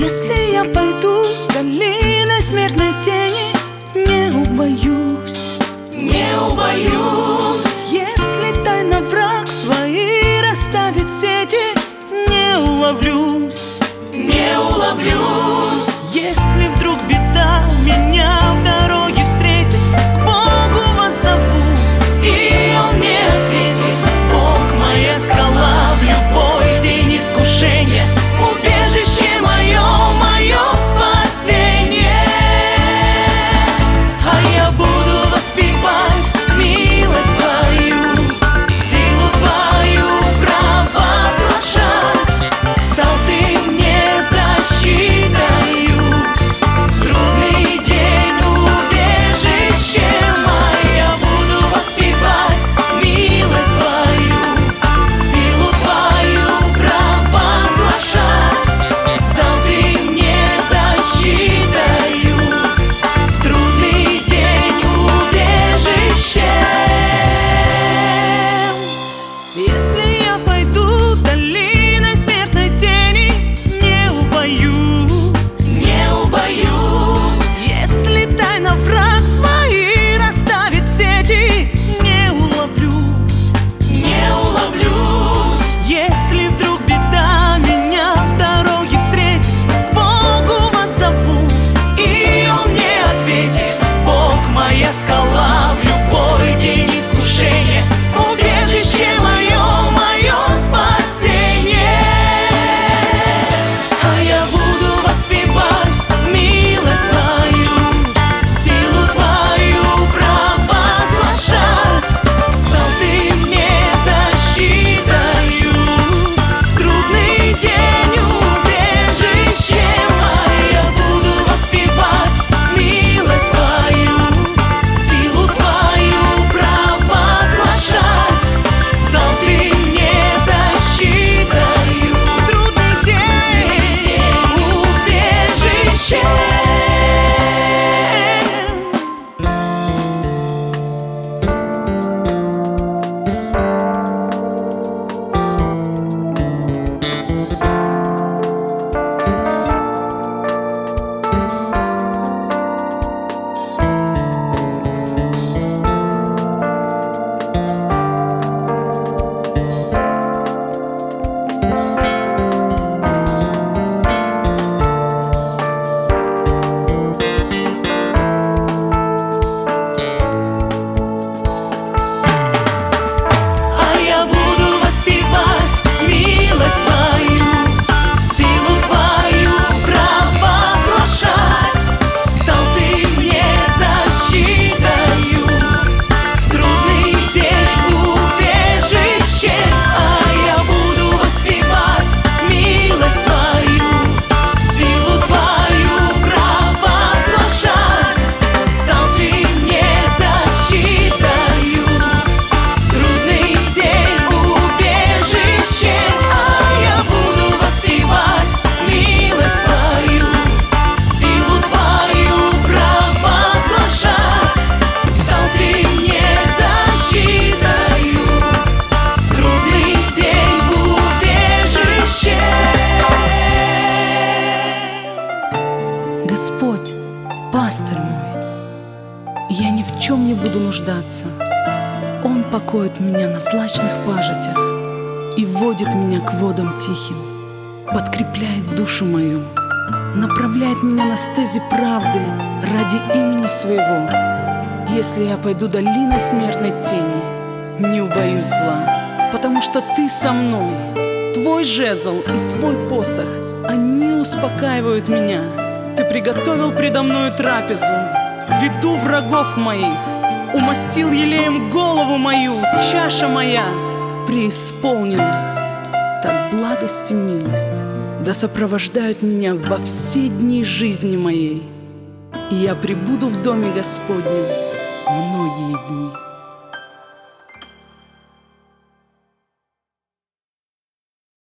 Если я пойду долиной смертной тени, не убоюсь, не убоюсь. Если тайно враг свои расставит сети, не уловлюсь, не уловлюсь. Если вдруг беда меня в дороге встретит, к Богу воззову, и Он мне ответит. Бог моя скала в любой день искушения, убежище мое, мое спасение. А я буду воспевать милость Твою, силу Твою провозглашать. Стал Ты мне защитою, в трудный день убежищем. А я буду воспевать милость Твою, силу Твою провозглашать. Стал Ты мне защитою, в трудный день убежищем. если я пойду долиной смертной тени, не убоюсь, Не убоюсь. если тайно враг свои расставит сети, не уловлюсь, Не уловлюсь. если вдруг беда меня в дороге встретит, к Богу воззову, И Он мне ответит. Бог моя скала в любой день искушения, убежище мое, мое спасение. А я буду воспевать милость Твою, силу Твою провозглашать. Стал Ты мне защитою, в трудный день убежищем. А я буду воспевать милость Твою, силу Твою провозглашать. Стал Ты мне защитою, в трудный день убежищем. А я буду воспевать милость Твою, силу Твою провозглашать. Стал Ты мне защитою, в трудный день убежищем. А я буду воспевать милость Твою, силу Твою провозглашать. Стал Ты мне защитою, трудный день убежищем. А я буду воспевать милость Твою, силу Твою провозглашать. Стал Ты мне защитою, трудный день убежищем. Господь, пастырь мой, я ни в чем не буду нуждаться. Он покоит меня на злачных пажитях и водит меня к водам тихим, подкрепляет душу мою, направляет меня на стези правды ради имени своего. Если я пойду долиной смертной тени, не убоюсь зла, потому что Ты со мной. Твой жезл и Твой посох, они успокаивают меня. Ты приготовил предо мною трапезу в виду врагов моих, умастил елеем голову мою, чаша моя преисполнена. Так благость и милость да сопровождают меня во все дни жизни моей, и я пребуду в доме Господнем многие дни.